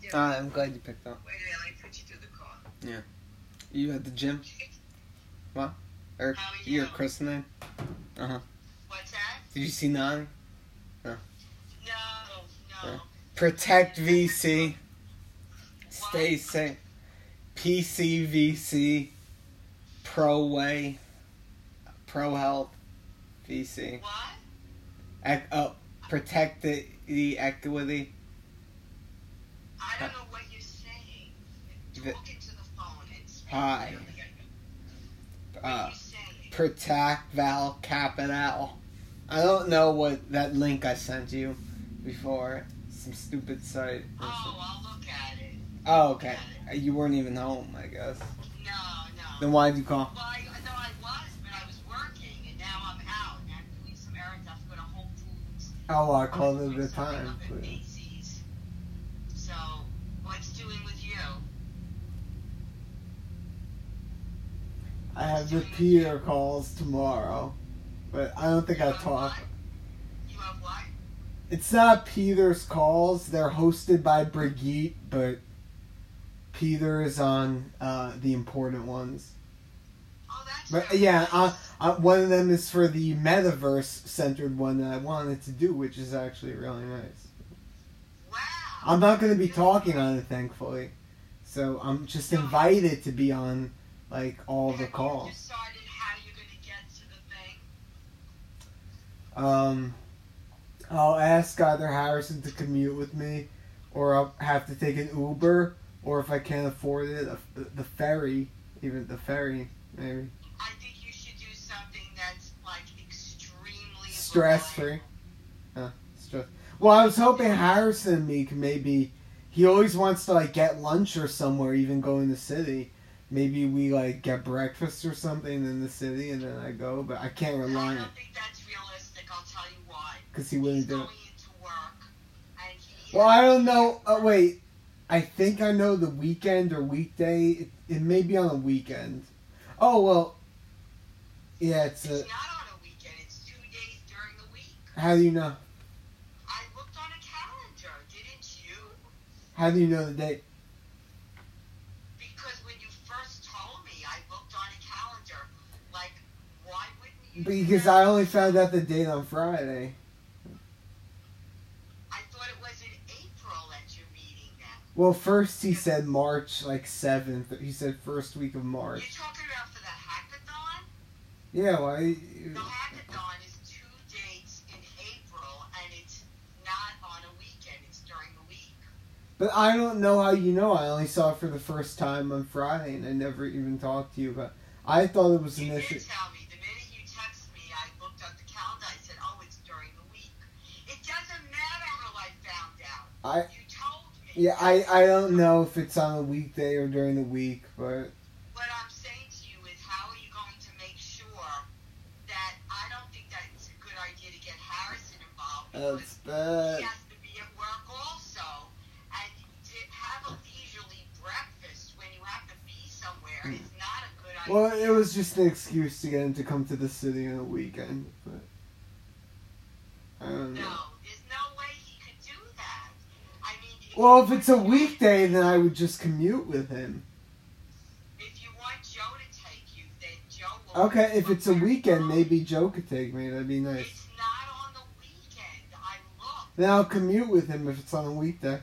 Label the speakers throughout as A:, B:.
A: I'm glad you picked up.
B: Wait a minute, let me put you through the car.
A: Yeah. You at the gym? What? Or
B: How are
A: your
B: you?
A: christening? Uh-huh.
B: What's that?
A: Did you see Nani?
B: No.
A: Yeah. Protect VC. Stay safe. PCVC. Pro Way. Pro Health. VC.
B: What?
A: Protect the equity.
B: I don't know what you're saying. You're talking to the phone. It's
A: Hi.
B: What are you saying?
A: Protect Val Capital. I don't know what that link I sent you before. Some stupid site.
B: Oh, I'll look at it.
A: Oh, okay. You weren't even home, I guess.
B: No.
A: Then why'd you call?
B: Well, I was, but I was working, and now I'm out, and I'm doing some errands. I have to go to Whole Foods.
A: Oh, I called it
B: Doing
A: the
B: something
A: time.
B: up at Macy's. So, what's doing with you?
A: I have the Peter calls tomorrow, but I don't think I talk.
B: You have what?
A: It's not Peter's calls. They're hosted by Brigitte, but Peter is on the important ones.
B: Oh, that's
A: But
B: very
A: yeah,
B: nice.
A: one of them is for the metaverse-centered one that I wanted to do, which is actually really nice.
B: Wow.
A: I'm not going to be talking on it, thankfully. So I'm just invited to be on, like, all the
B: Have
A: calls.
B: you decided how you're going to get to the thing?
A: I'll ask either Harrison to commute with me, or I'll have to take an Uber, or if I can't afford it, the ferry, even the ferry, maybe.
B: I think you should do something that's, like, extremely
A: Stress-free. Stress. Well, I was hoping Harrison and me could maybe... He always wants to, like, get lunch or somewhere, even go in the city. Maybe we, like, get breakfast or something in the city, and then I go, but I can't rely on
B: I
A: it.
B: don't think that's realistic. I'll tell you why.
A: Because he wouldn't
B: He's
A: do it.
B: going into work, and he...
A: Well, I don't know. Oh, wait. I think I know the weekend or weekday. It may be on a weekend. Oh, well. Yeah,
B: It's not on a weekend. It's 2 days during the week.
A: How do you know?
B: I looked on a calendar. Didn't you?
A: How do you know the date?
B: Because when you first told me, I looked on a calendar. Like, why wouldn't you?
A: Because
B: do that?
A: I only found out the date on Friday.
B: I thought it was in April that you're meeting them.
A: Well, first he said March, like, 7th. He said first week of
B: You're
A: March.
B: talking about for the hackathon?
A: Yeah, why?
B: The hackathon is 2 dates in April, and it's not on a weekend. It's during the week.
A: But I don't know how you know. I only saw it for the first time on Friday, and I never even talked to you about. I thought it was an
B: You
A: issue.
B: did tell me. The minute you texted me, I looked at the calendar. I said, oh, it's during the week. It doesn't matter how I found out. You told me.
A: Yeah, I don't know if it's on a weekday or during the week, but
B: What I'm saying to you is, how are you going to make sure that I don't think that it's a good idea to get Harrison involved
A: that's
B: because
A: bad.
B: he has to be at work also, and to have a leisurely breakfast when you have to be somewhere is not a good idea.
A: Well, it was just an excuse to get him to come to the city on a weekend, but I don't know.
B: No, there's no way he could do that. I mean,
A: Well, if it's a weekday, then I would just commute with him.
B: If you want Joe to take you, then Joe will.
A: Okay, if it's a
B: Where-
A: weekend, maybe Joe could take me. That'd be nice.
B: It's not on the weekend. I looked.
A: Then I'll commute with him if it's on a weekday.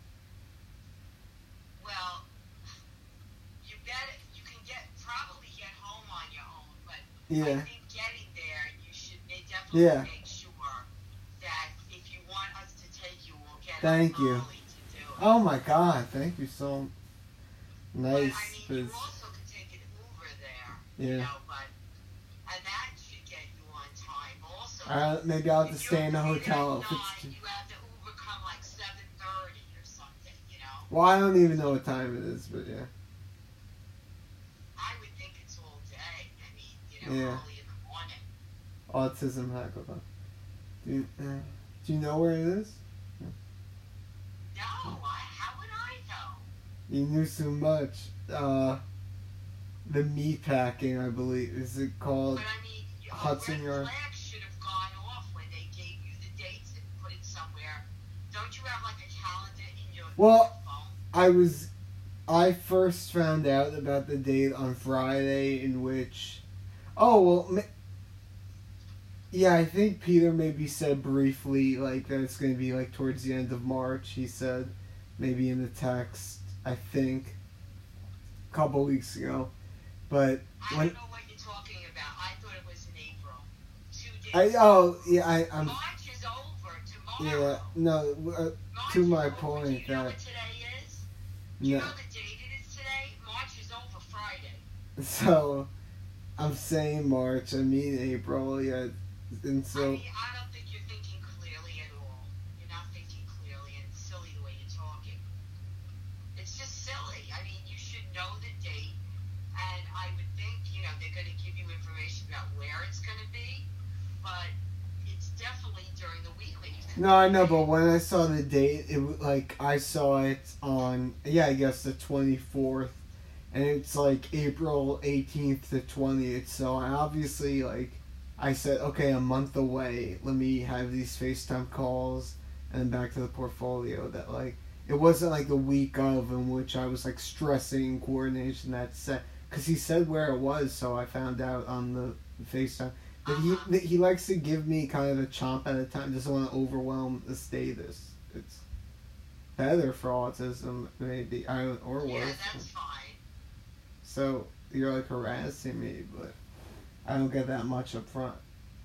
B: Well, you can probably get home on your own, but
A: Yeah.
B: I think getting there, you should definitely
A: Yeah.
B: make sure that if you want us to take you, we'll get
A: Thank
B: up
A: you.
B: early to do it.
A: Oh my God! Thank you so
B: But,
A: nice.
B: I mean,
A: 'Cause-
B: you also could take an Uber there,
A: Yeah.
B: you know, and that should get you on time also.
A: maybe I'll have to
B: If
A: stay in a
B: you're
A: hotel.
B: at
A: If it's
B: 9, you have the Uber come like 7:30 or something, you know.
A: well, I don't even know what time it is, but yeah.
B: I would think it's all day. I mean, you know,
A: Yeah.
B: early in the morning.
A: Autism hackathon. Do you know where it is?
B: No, how would I know?
A: You knew so much. The meatpacking, I believe, is it called?
B: But I mean,
A: Hudson
B: red
A: Yard.
B: flag should have gone off when they gave you the dates and put it somewhere Don't you have like a calendar in your
A: Well,
B: phone?
A: I first found out about the date on Friday, in which, oh well, yeah, I think Peter maybe said briefly like that it's going to be like towards the end of March. He said, maybe in the text, I think, a couple weeks ago, but
B: I
A: when
B: don't know what you're talking about. I thought it was in April. 2
A: I'm
B: March is over tomorrow.
A: yeah no
B: March
A: to my
B: is over.
A: point
B: Do you know
A: that
B: what today is? Do you
A: no.
B: know the date it is today? March is over Friday.
A: So I'm saying March, I mean April, yeah, and so.
B: I don't think you're thinking clearly at all. You're not thinking clearly, and it's silly the way you're talking. It's just silly. I mean, you should know the date, and I would think, they're going to give you information about where it's going to be, but it's definitely during the week when you can.
A: No, I know, but when I saw the date, I saw it on, I guess the 24th, and it's like April 18th to 20th, so I obviously, I said, okay, a month away, let me have these FaceTime calls, and then back to the portfolio, that, it wasn't like the week of, in which I was, stressing coordination, because he said where it was, so I found out on the FaceTime. But he likes to give me kind of a chomp at a time, doesn't want to overwhelm the status. It's better for autism, maybe, or worse.
B: Yeah, that's fine.
A: So, you're, harassing me, but I don't get that much up front.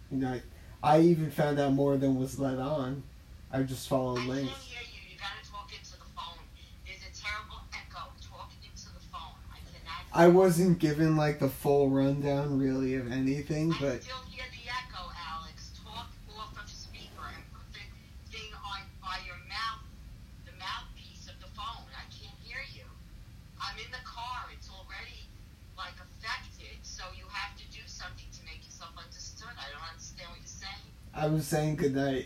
A: I even found out more than was let on. I just followed links.
B: I can't hear you. You gotta talk into the phone. There's a terrible echo. Talk into the phone. I cannot.
A: I wasn't given, the full rundown, really, of anything, but.
B: I still hear the echo, Alex. Talk off of speaker and put the thing on by your mouth, the mouthpiece of the phone. I can't hear you. I'm in the car. It's already, affected, so you have to do something to make yourself understood. I don't understand what you're saying.
A: I was saying good night.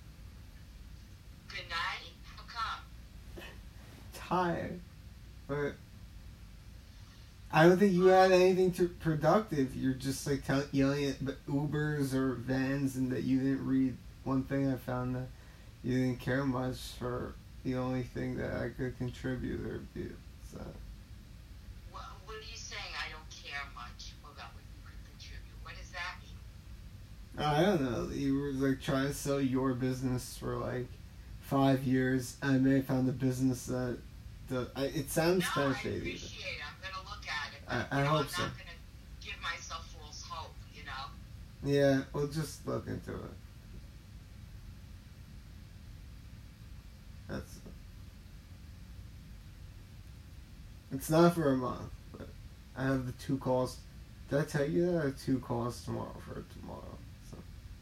B: Good night? How come?
A: Tired. But I don't think you had anything productive. You're just yelling at Ubers or vans, and that you didn't read. One thing I found that you didn't care much for the only thing that I could contribute or do. So.
B: What are you saying? I don't care much about what you could contribute. What does that mean?
A: I don't know. You were trying to sell your business for 5 years, and I may have found a business that it sounds kind of shady.
B: I appreciate it. I'm gonna look at it.
A: I hope so.
B: I'm not gonna give myself false hope.
A: Yeah, we'll just look into it. It's not for a month, but I have the 2 calls. Did I tell you that I have 2 calls tomorrow for tomorrow? So.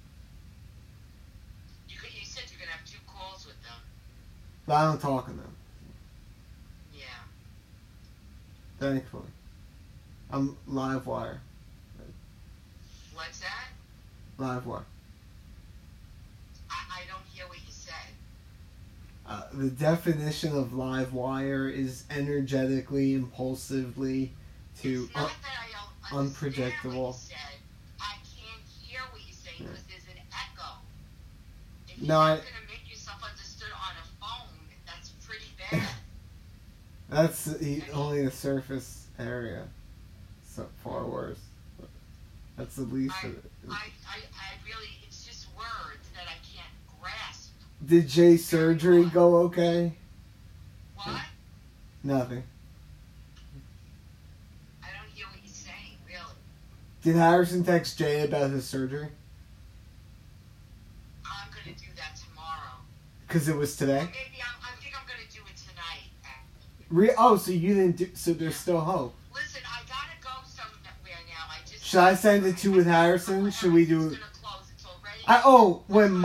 B: You said you're gonna have 2 calls with them.
A: But I don't talk to them.
B: Yeah.
A: Thankfully. I'm Livewire.
B: What's that?
A: Livewire.
B: I don't hear what you said.
A: The definition of Livewire is energetically, impulsively, to
B: it's not that I don't
A: unpredictable.
B: What you said. I can't hear what you're saying because there's an echo. If you're
A: No,
B: not going to make yourself understood on a phone, that's pretty bad.
A: That's only the surface area. So far worse. But that's the least of it.
B: I really, it's just words that I can't grasp.
A: Did Jay's surgery go okay?
B: What?
A: Nothing.
B: I don't hear what you're saying, really.
A: Did Harrison text Jay about his surgery?
B: I'm going to do that tomorrow.
A: Because it was today?
B: Or maybe I think I'm going to do it tonight.
A: So you didn't do... So there's still hope.
B: Listen, I got to go somewhere now.
A: Should I send it to with Harrison? Should we do...
B: It's already...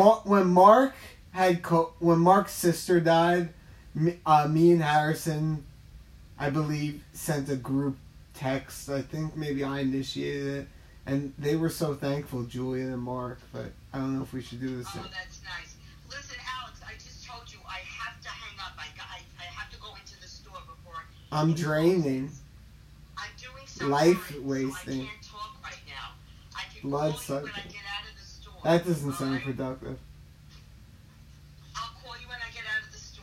A: When Mark's sister died, me and Harrison, I believe, sent a group text. I think maybe I initiated it, and they were so thankful, Julia and Mark. But I don't know if we should do this.
B: Oh, that's nice. Listen, Alex, I just told you I have to hang up. I have to go into the store before.
A: I'm draining.
B: I'm doing some
A: life
B: errands,
A: wasting.
B: So I can't talk right now. I can
A: Blood
B: call you when I
A: sucking.
B: get out of the store.
A: That doesn't sound
B: right?
A: productive.
B: I'll call you when I get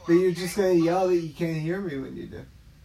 A: But you're just gonna yell that you can't hear me when you do.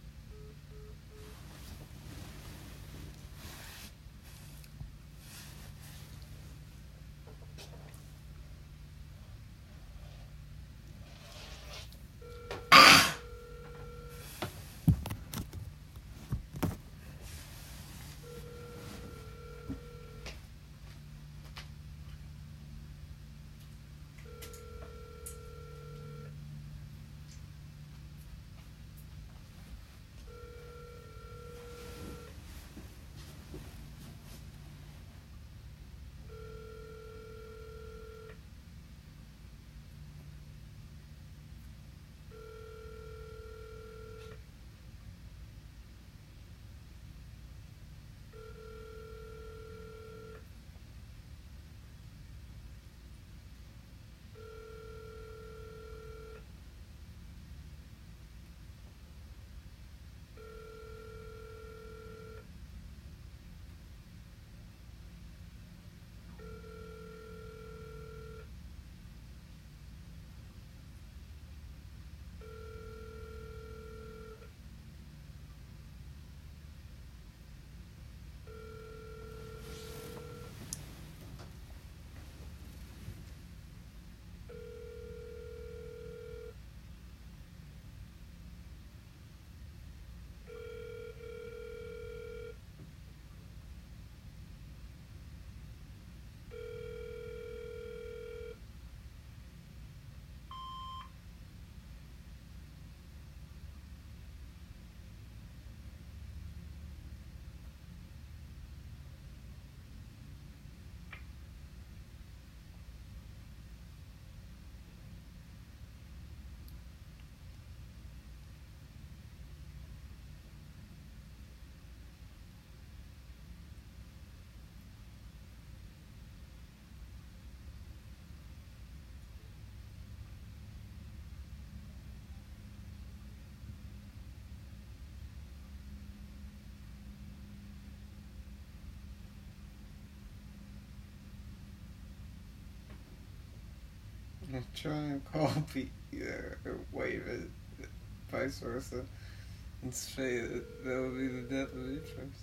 A: I'm trying to call Peter or wave it, vice versa, and say that would be the death of interest.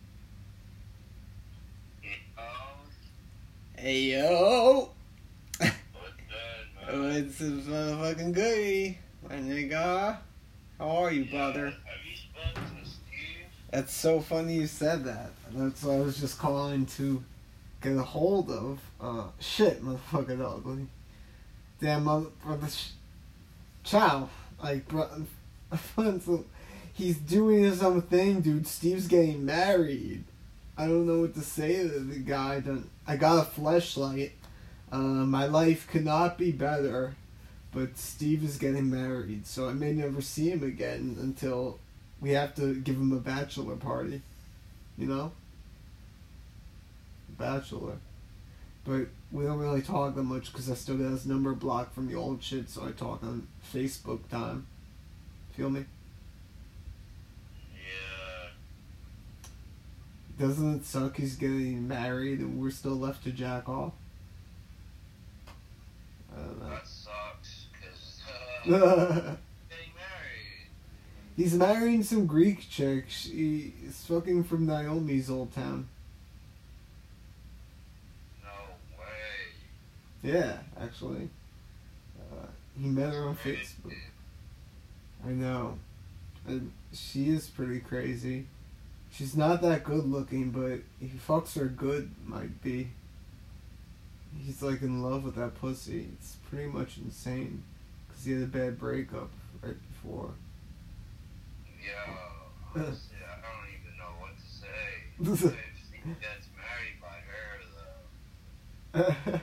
A: Hey yo!
C: What's good, man?
A: It's a motherfucking goodie, my nigga. How are you, brother?
C: Have you spoken to Steve?
A: That's so funny you said that. That's what I was just calling to get a hold of. Shit, motherfucking ugly. Damn, brother. Chow. Like, bro. He's doing his own thing, dude. Steve's getting married. I don't know what to say to the guy. I got a fleshlight. My life could not be better. But Steve is getting married, so I may never see him again until we have to give him a bachelor party. You know? Bachelor. But we don't really talk that much because I still got his number blocked from the old shit, so I talk on Facebook time. Feel me?
C: Yeah.
A: Doesn't it suck he's getting married and we're still left to jack off? I don't know.
C: That sucks, because, getting married.
A: He's marrying some Greek chick. She's fucking from Naomi's old town.
C: No way.
A: Yeah, actually. He met her on Facebook. I know. And she is pretty crazy. She's not that good looking, but he fucks her good, might be. He's like in love with that pussy. It's pretty much insane. Because he had a bad breakup right before.
C: Yo, honestly, I don't even know what to say. If Steve gets married by her, though.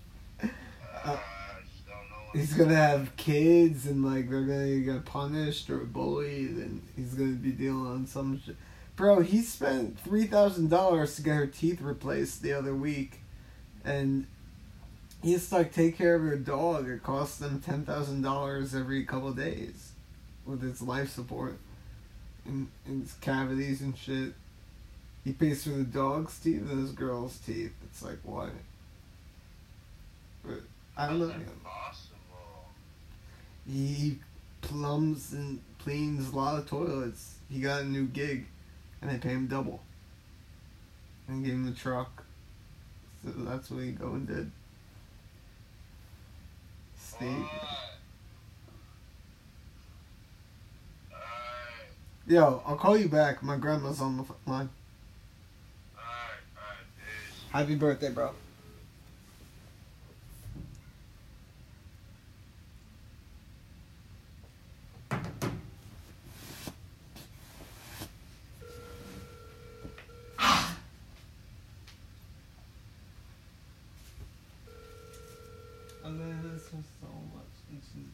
C: I just don't know what
A: He's
C: to
A: gonna
C: say.
A: have kids and like they're gonna get punished or bullied and he's gonna be dealing on some shit. Bro, he spent $3,000 to get her teeth replaced the other week, and he has to like take care of her dog. It costs them $10,000 every couple of days with its life support and its cavities and shit. He pays for the dog's teeth and his girl's teeth. It's like what? But I don't know.
C: That's impossible.
A: He plums and cleans a lot of toilets. He got a new gig, and they pay him double. And gave him the truck. So that's what he go and did. Steve. Yo, I'll call you back. My grandma's on the line.
C: Alright, peace.
A: Happy birthday, bro. I miss her so much, and she's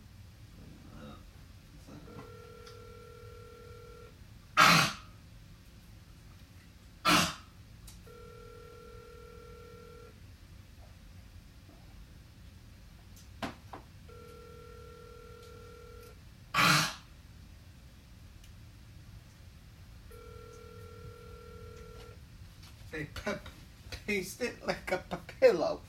A: they paste it like a pillow.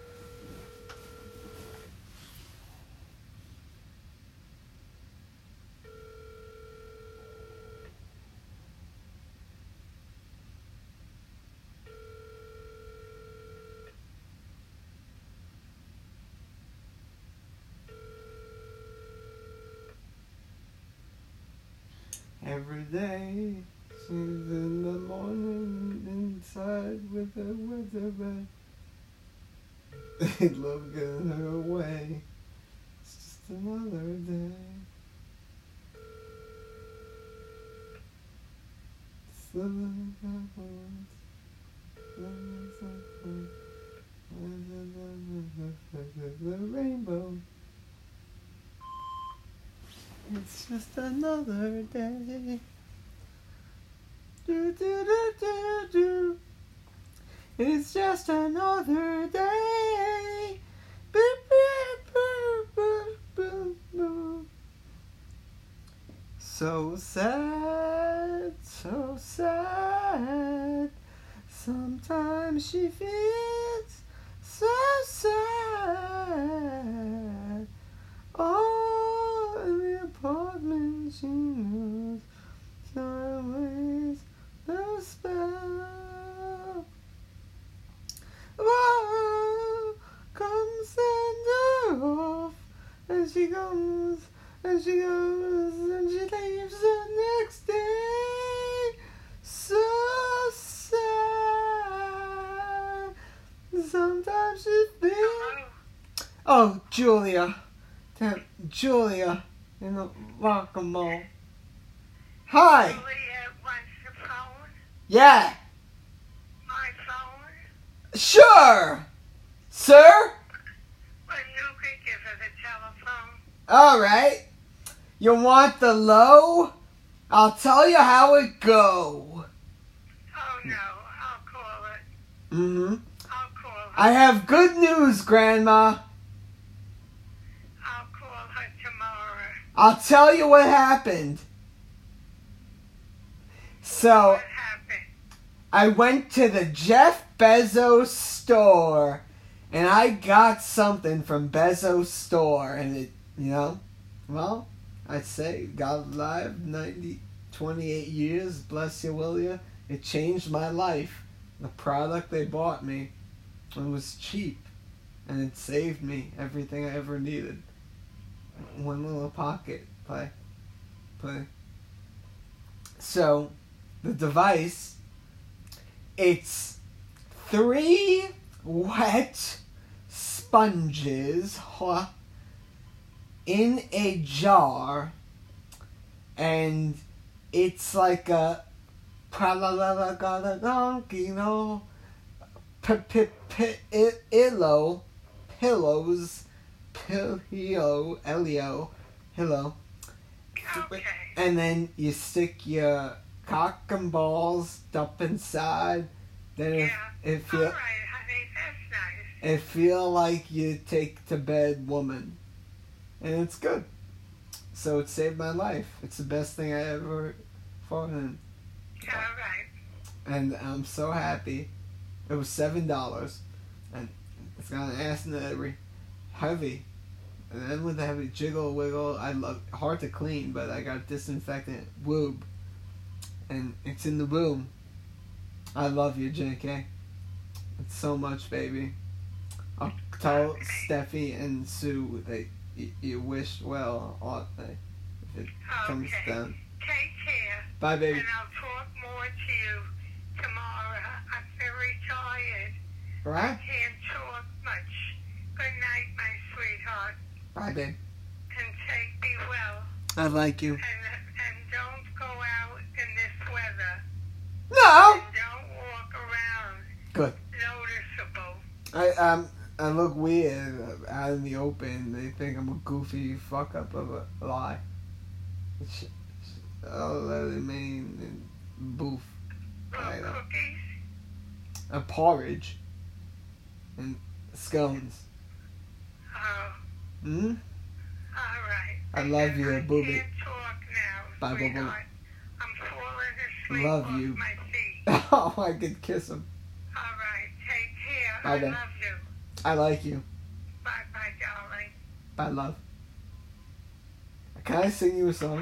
A: Every day, she's in the morning inside with her bed. They love getting her away. It's just another day. The rainbow. It's just another day. Do, do, do, do, do. It's just another day. Boop, boop, boop, boop, boop, boop. So sad, so sad. Sometimes she feels so sad. Oh, in the apartment she knows sideways the spell. Whoa, come send her off, and she goes, and she goes, and she leaves the next day. So sad. Sometimes she feels. Oh, Julia. Julia in the Rock'em. Hi.
B: Julia wants the phone.
A: Yeah.
B: My phone.
A: Sure. Sir.
B: Well, you could give her the telephone.
A: All right. You want the low? I'll tell you how it go.
B: Oh no, I'll call it.
A: Mm-hmm.
B: I'll call her.
A: I have good news, Grandma.
B: I'll call her tomorrow.
A: I'll tell you what happened. So,
B: What happened?
A: I went to the Jeff Bezos store, and I got something from Bezos store, and it, well, I'd say, God alive, 28 years, bless you, will ya? It changed my life. The product they bought me, it was cheap, and it saved me everything I ever needed. One little pocket play. So, the device, it's 3 wet sponges in a jar, and it's like a pillow.
B: Okay.
A: And then you stick your cock and balls up inside. Then
B: Yeah.
A: it
B: All
A: feel
B: right, honey, that's nice.
A: it feel like you take to bed woman, and it's good. So it saved my life. It's the best thing I ever fought in,
B: All right.
A: and I'm so happy. It was $7, and it's got an ass in every heavy. And then with the heavy jiggle wiggle, I love hard to clean, but I got disinfectant lube, and it's in the room. I love you, JK. It's so much, baby. I'll tell Steffi and Sue that you wish well on if it comes down.
D: Take care.
A: Bye, baby.
D: And I'll talk more to you tomorrow. I'm very tired.
A: Right?
D: I can't talk much. Good night, my sweetheart.
A: Bye, babe.
D: And be well.
A: I like you.
D: And don't go out in this weather.
A: No!
D: And don't walk around.
A: Good.
D: Noticeable.
A: I look weird out in the open. They think I'm a goofy fuck up of a lie. Oh, that I mean, boof. I know.
D: Cookies?
A: A porridge. And scones.
D: Oh.
A: Hmm?
D: All right.
A: I love you, booby.
D: I can't talk now,
A: Bye, boo-boo.
D: sweetheart. I'm falling asleep
A: Love
D: off
A: you.
D: my feet.
A: Oh, I could kiss him.
D: All right. Take care.
A: Bye,
D: I
A: then.
D: love you.
A: I like you.
D: Bye, darling.
A: Bye, love. Can I sing you a song?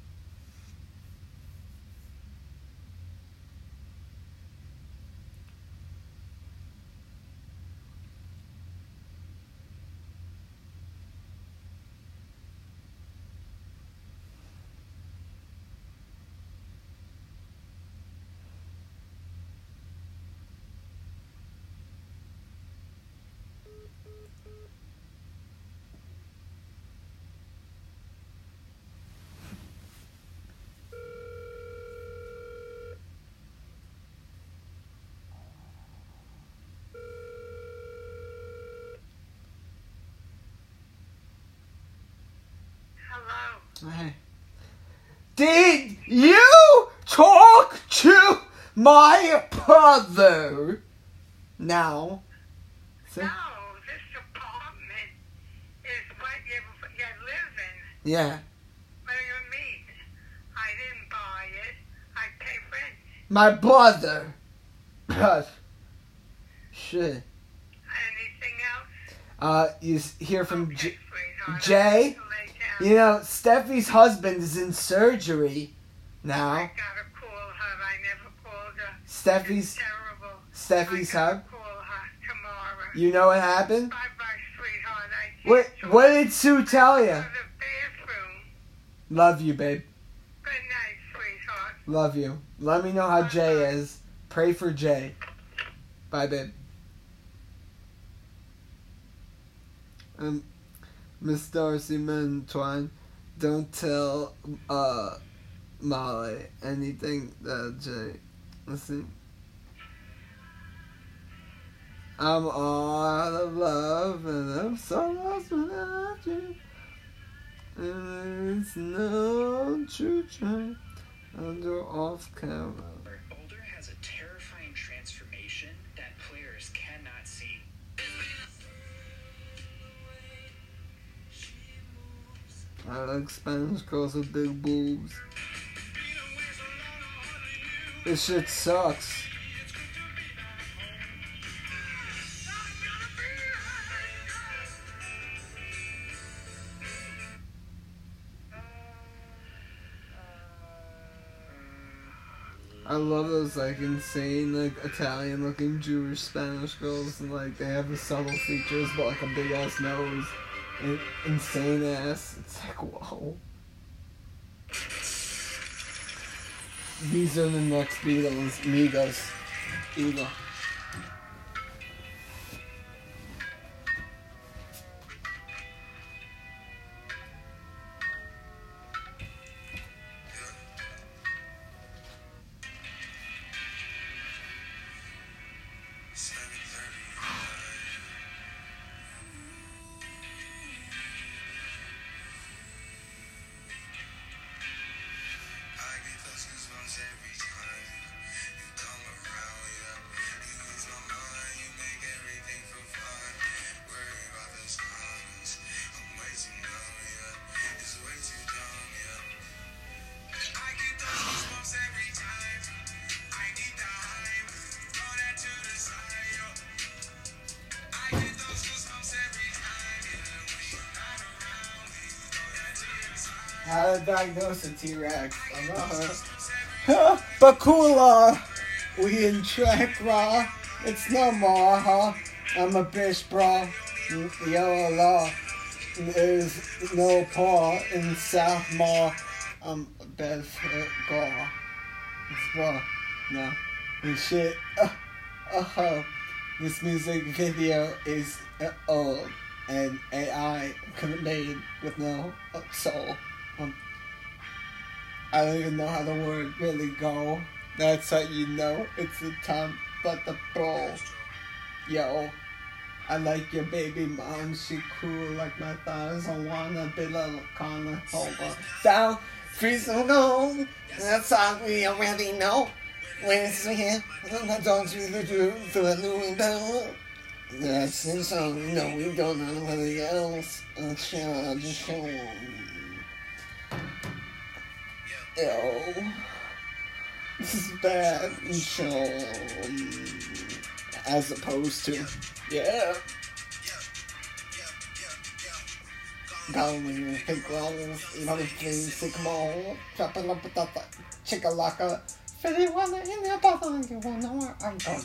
D: Hello.
A: Hey. Did you talk to my brother? Now. See?
D: No, this apartment is what you live in.
A: Yeah.
D: What do you mean? I didn't buy it. I pay rent.
A: My brother. Gosh. Shit.
D: Anything else?
A: You hear from
D: Okay, sweetheart.
A: Jay?
D: I have to lay down.
A: You know, Steffi's husband is in surgery now.
D: I gotta call her. I never called her.
A: Steffi's
D: It's terrible.
A: Steffi's
D: I
A: hub.
D: gotta call her tomorrow.
A: You know what happened?
D: Bye, sweetheart. I
A: What
D: can't talk.
A: what did Sue tell you?
D: Go to the bathroom.
A: Love you, babe.
D: Good night, sweetheart.
A: Love you. Let me know how Jay is. Pray for Jay. Bye, babe. Miss Darcy Mentwine, don't tell Molly anything that Jay. Listen. I'm all out of love and I'm so lost without you. And it's no true train under off camera.
E: Boulder has a terrifying transformation that players cannot see.
A: I like Spanish girls with big boobs. This shit sucks. I love those like insane like Italian looking Jewish Spanish girls and like they have the subtle features but like a big ass nose and insane ass. It's like whoa. These are the next Beatles, Migos. Eagle. How to diagnose a T-Rex. I'm not her. But cooler. We in track raw. It's no more, huh? I'm a bitch, bro. Yellow law. There's no paw in South Mall. I'm a best girl. It's raw. No. And shit. This music video is old. And AI could have made with no soul. I don't even know how the word really go. That's how you know it's a time but the bro. Yo, I like your baby mom. She cool like my thighs. I wanna be little corner over. Down, freeze and go. That's all we already know. When it's here, I don't really do through a new window. That's it, so no, we don't know anybody else. I'll just show them. Yo, this is bad. Show as opposed to, yeah. Going pink rolls, another thing, sycamore, chopping up with that chickalaka. Fitty wanna in your bottle, you wanna where I'm going.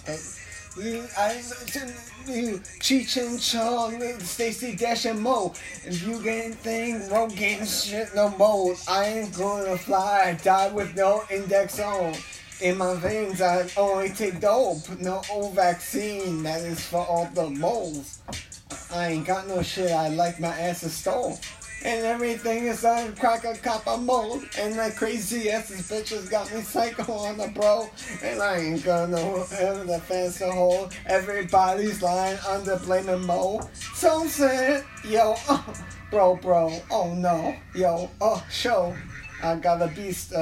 A: Cheech and Chong, Stacy Dash and Mo. If you get anything, won't get shit no more. I ain't gonna fly, die with no index on. In my veins, I only take dope. No old vaccine, that is for all the moles. I ain't got no shit, I like my ass is stole. And everything is on crack a copper mold. And that crazy asses bitches got me psycho on the bro. And I ain't gonna have the fans to hold. Everybody's lying under blaming Mo. So sad, yo, bro, oh no, yo, show. I got a beast,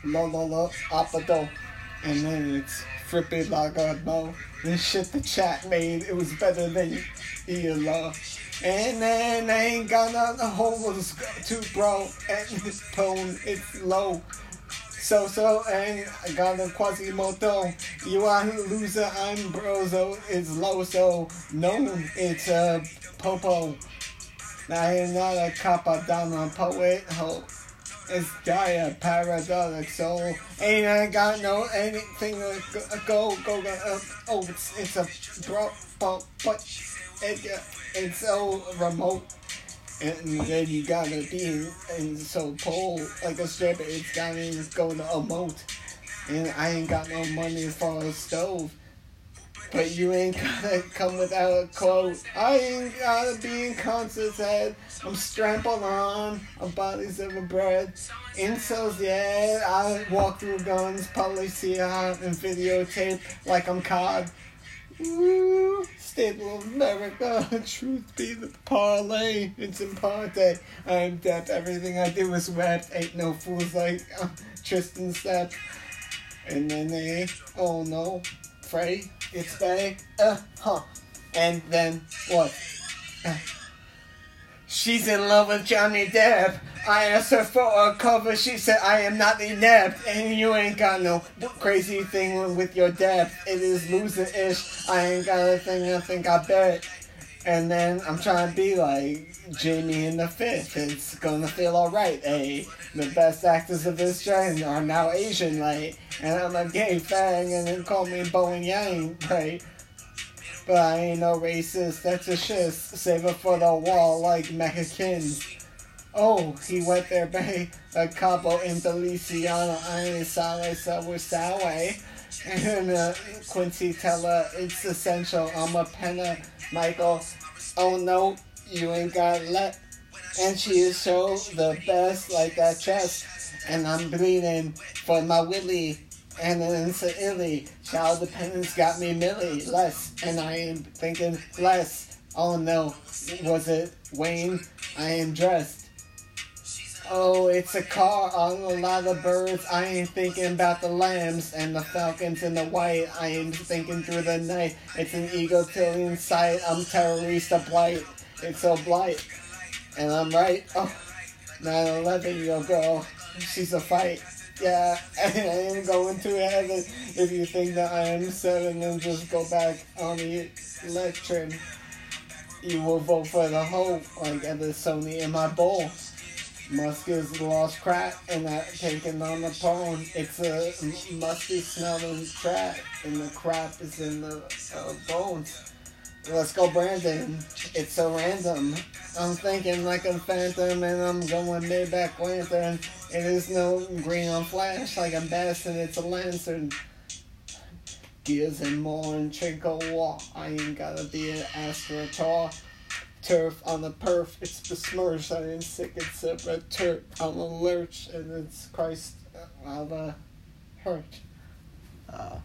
A: apado. And then it's Frippy Laga Mo. This shit the chat made, it was better than ELA. And then I ain't got nothing to hold to, bro. And his tone, it's low. So, and I got a Quasimodo. You are a loser, I'm Brozo. It's low, so known. It's a popo. I am not a capadonna poet. Ho. It's Gaia, paradox soul. Ain't I got no anything to go. Oh, it's a bro, but it's so remote. And then you gotta be in so cold like a stripper. It's gotta go to emote. And I ain't got no money for a stove. But you ain't gotta come without a clothes. I ain't gotta be in concert's head. I'm trampled on bodies of a bread. Incels, yeah, I walk through guns, policia, and videotape like I'm COD. Woo, stable of America, truth be the parlay, it's in parte. I'm deaf, everything I do is rap. Ain't no fools like Tristan Step. And then they, oh no, Frey, it's Faye, and then what? She's in love with Johnny Depp. I asked her for a cover, she said I am not inept. And you ain't got no crazy thing with your depth. It is loser-ish. I ain't got a thing I think I bet. And then I'm trying to be like Jamie in the Fifth. It's gonna feel alright, eh? The best actors of this gen are now Asian, like. And I'm a gay fag and they call me Bo and Yang, right? But I ain't no racist, that's a shiz. Save it for the wall like Mexicans. Oh, he went there, babe. A couple in Feliciano, I ain't sorry, so we're sorry. And Quincy Teller, it's essential. I'm a penna, Michael. Oh no, you ain't got let. And she is so the best, like that chest. And I'm bleeding for my willy. And then it's illy. Child dependence got me milli less. And I am thinking less. Oh no, was it Wayne? I am dressed. Oh, it's a car on a lot of birds. I ain't thinking about the lambs and the falcons and the white. I am thinking through the night. It's an egotilian sight. I'm terrorist of blight. It's so blight. And I'm right. Oh, 9/11, yo girl. She's a fight. Yeah, I am going to heaven. If you think that I am 7, then just go back on the election. You will vote for the hope, like at the Sony in my bowl. Musk is lost crap and that taken on the phone. It's a musty smelling trap and the crap is in the bones. Let's go, Brandon. It's so random. I'm thinking like a phantom and I'm going Maybach lantern. It is no green on flash like I'm basting. It's a lantern. Gears and more and trickle walk. I ain't gotta be an astronaut. Turf on the perf. It's besmirched. I ain't sick. It's a turf. I'm a lurch and it's Christ. I'll hurt.